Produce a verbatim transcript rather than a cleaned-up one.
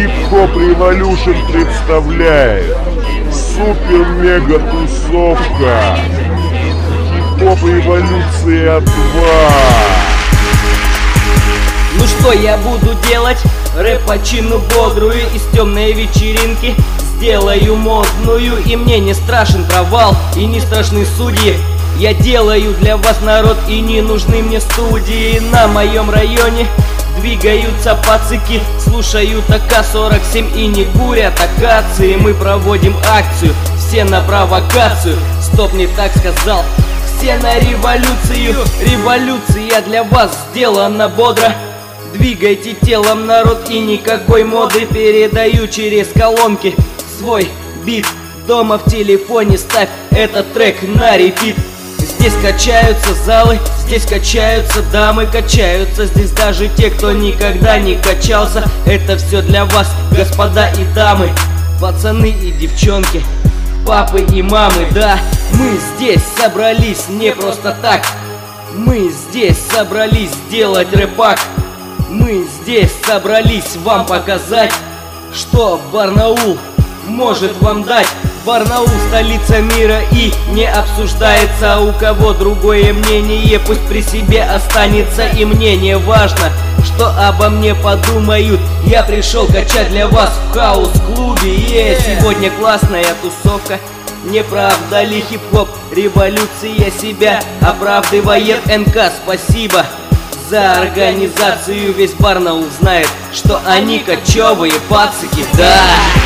Хип-хоп Revolution представляет супер-мега-тусовка. Хип-хоп Революция два. Ну что я буду делать? Рэп по чину бодрую, из темной вечеринки сделаю модную. И мне не страшен провал, и не страшны судьи. Я делаю для вас, народ, и не нужны мне студии. На моем районе двигаются пацыки, слушают А К сорок семь и не курят акации. Мы проводим акцию, все на провокацию. Стоп, не так сказал, все на революцию. Революция для вас сделана бодро. Двигайте телом, народ, и никакой моды. Передаю через колонки свой бит. Дома в телефоне ставь этот трек на репит. Здесь качаются залы, здесь качаются дамы, качаются здесь даже те, кто никогда не качался. Это все для вас, господа и дамы, пацаны и девчонки, папы и мамы. Да, мы здесь собрались не просто так. Мы здесь собрались сделать рэпак. Мы здесь собрались вам показать, что Барнаул может вам дать. Барнаул — столица мира и не обсуждается. У кого другое мнение, пусть при себе останется. И мне не важно, что обо мне подумают. Я пришел качать для вас в хаус-клубе. yeah. Сегодня классная тусовка, не правда ли? Хип-хоп революция себя оправдывает. Н К, спасибо за организацию. Весь Барнаул знает, что они кочевые пацики. Да!